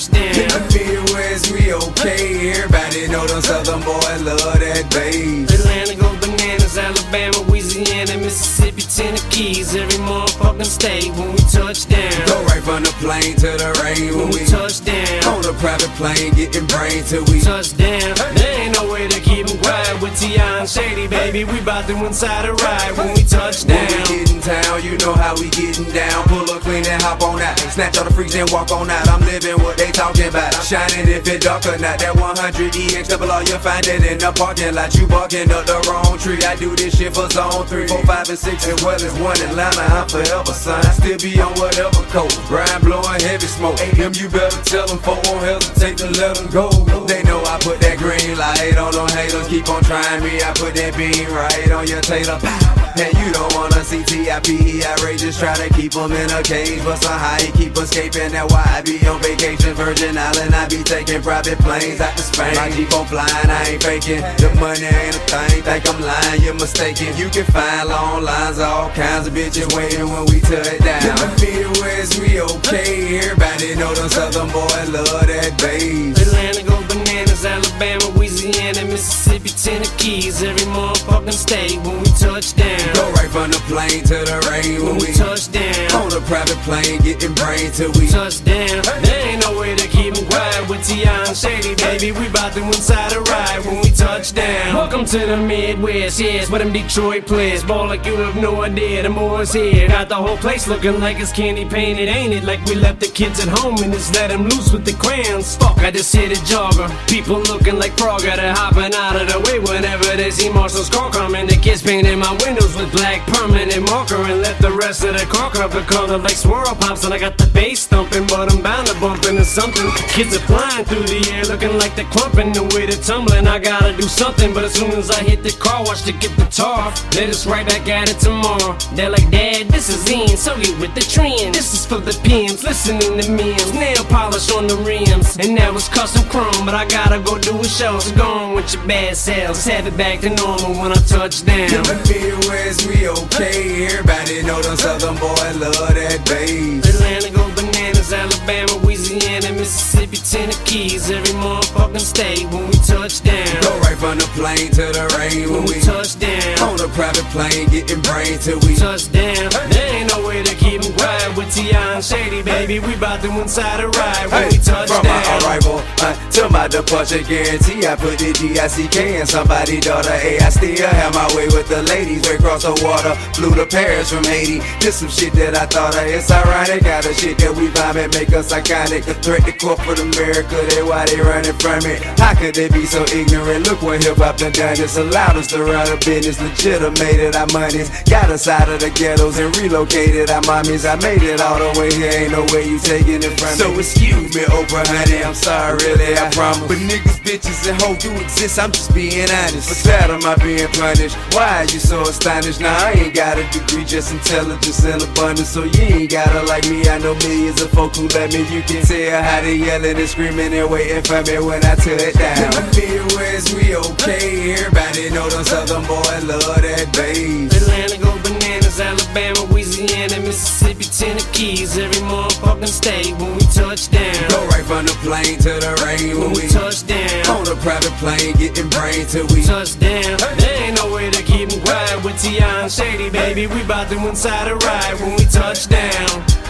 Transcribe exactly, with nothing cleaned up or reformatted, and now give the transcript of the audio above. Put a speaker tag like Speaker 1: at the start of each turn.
Speaker 1: touch down.
Speaker 2: In the Midwest, we okay. Everybody know them Southern boys love that bass.
Speaker 1: Atlanta go bananas, Alabama, Louisiana, Mississippi, Tennessee. Every motherfucking state when we touch down.
Speaker 2: Go right from the plane to the rain when,
Speaker 1: When we
Speaker 2: we
Speaker 1: touch down.
Speaker 2: on a private plane, getting brains till we
Speaker 1: Touch down. There ain't no way to keep 'em quiet with T I and Shady, baby. We bout to inside a ride when we touch
Speaker 2: When
Speaker 1: down.
Speaker 2: we get in town, you know how we getting down. Pull up clean and hop on out. Snatch all the freaks and walk on out. I'm living what they talking about. I'm shining if it dark or not. That one hundred E X double R, you find it in the parking lot. You barking up the wrong tree. I do this shit for zone three, four, five, and six, as well as one Atlanta. I'm forever, son. I still be on whatever coat. Brian blowing heavy smoke. Him, you better tell them, folk won't hesitate to let them go. They know I put that green light on them haters. Keep on trying me. I put that beam right on your tater. And you don't wanna see T I P E outrageous. Try to keep them in a cage, but somehow he keep escaping. That's why I be on vacation, Virgin Island. I be taking private planes out to Spain. My Jeep on flying, I ain't faking. The money ain't a thing, think I'm lying, you're mistaken. You can find long lines, all kinds of bitches waiting when we touch down. In the Midwest, we okay. Everybody know them Southern boys love that bass.
Speaker 1: Atlanta go bananas, Alabama, Louisiana, Mississippi, Tennessee. Every motherfucking state when we touch down.
Speaker 2: Go right from the plane to the rain when,
Speaker 1: When we
Speaker 2: we
Speaker 1: touch down.
Speaker 2: on a private plane, getting brains till we
Speaker 1: Touch down. There ain't no way to keep 'em quiet with T I and Shady, baby. We bout to inside a ride when we touch down. Welcome to the Midwest, yes, where them Detroit players ball like you have no idea. The more's here, got the whole place looking like it's candy painted, ain't it? Like we left the kids at home and just let them loose with the crayons. Fuck, I just hit a jogger. People looking like Frogger, they're hopping out of the way whenever they see Marshall's car coming. The kids painted my windows with black permanent marker and left the rest of the car cover colored like swirl pops. And I got the bass thumping, but I'm bound to bump into something. Kids are flying through the air looking like they're clumping. The way they're tumbling, I gotta do something. But as soon as I hit the car, watch to get the tar. Let us right back at it tomorrow. They're like, Dad, this is in, so get with the trend. This is for the P Ms, listening to memes. Nail polish on the rims, and that was custom chrome. But I gotta go do a show, so go on with your bad selves. Just have it back to normal when I touch down.
Speaker 2: in the Midwest, we okay. Everybody know them Southern boys love that bass.
Speaker 1: Atlanta go bananas, Alabama, Louisiana, Mississippi, Tennessee. Every motherfucking state when we touch down.
Speaker 2: Go right from the plane to the rain when,
Speaker 1: When we
Speaker 2: we
Speaker 1: touch down.
Speaker 2: on a private plane, getting brains till we
Speaker 1: Touch down. There ain't no way to keep 'em quiet with T I and Shady, baby. We bout to inside a ride when we touch
Speaker 2: from
Speaker 1: down.
Speaker 2: my arrival uh, to my departure, guarantee I put the D I C K in somebody's daughter. Hey, I still have my way with the ladies. We cross the water, flew to Paris from Haiti. This some shit that I thought of. It's ironic, got the shit that we vibe and make us iconic. A threat to corporate America, they why they running from it. How could they be so ignorant? Look what hip hop done done. It's allowed us to run a business, legitimated our monies, got us out of the ghettos and relocated our mommies. I made it all the way here, ain't no way you taking it from me. So excuse me, Oprah, honey, I'm sorry, really, I promise. But niggas, bitches, and hoes do exist, I'm just being honest. What's that, am I being punished? Why are you so astonished? Nah, I ain't got a degree, just intelligence and abundance. So you ain't gotta like me, I know millions of folk who let me. You can tell how they yelling and screaming and waiting for me when I touch down. In the Midwest, we okay. Everybody know them Southern boys love that bass.
Speaker 1: Atlanta go bananas, Alabama, Louisiana, Mississippi, Tennessee. Every motherfucking state when we touch down.
Speaker 2: Go right from the plane to the rain when,
Speaker 1: When we
Speaker 2: we
Speaker 1: touch down.
Speaker 2: on a private plane, getting brains till we
Speaker 1: Touch down. There ain't no way to keep 'em quiet with T I and Shady, baby. We bout to inside a ride when we touch down.